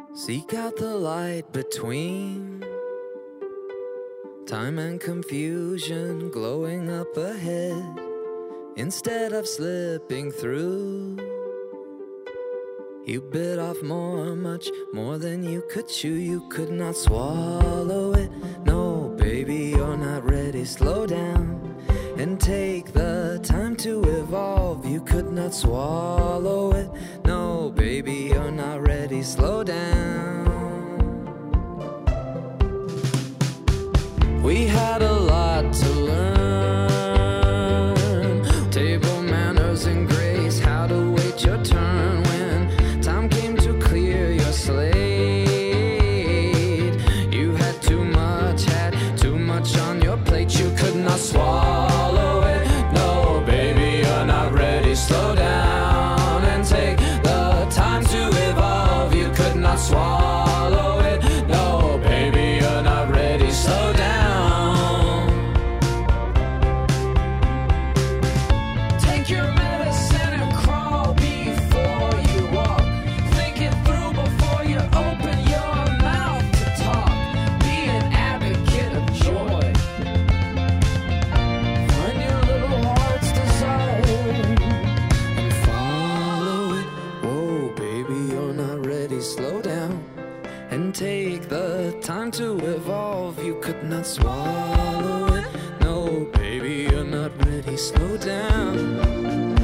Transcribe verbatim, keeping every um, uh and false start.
Seek out the light between time and confusion glowing up ahead. Instead of slipping through, you bit off more, much more than you could chew. You could not swallow it. No, baby, you're not ready. Slow down and take the time to evolve. You could not swallow it. No, baby, you're not ready. Slow down. We had a lot to learn. Table manners and grace, how to wait your turn when time came to clear your slate. You had too much, had too much on your plate. You could not swallow it. No, baby, you're not ready. Slow down and take the time to evolve. You could not swallow it. No, baby, you're not ready. Slow down. Slow down and take the time to evolve. You could not swallow it. No, baby, you're not ready. Slow down.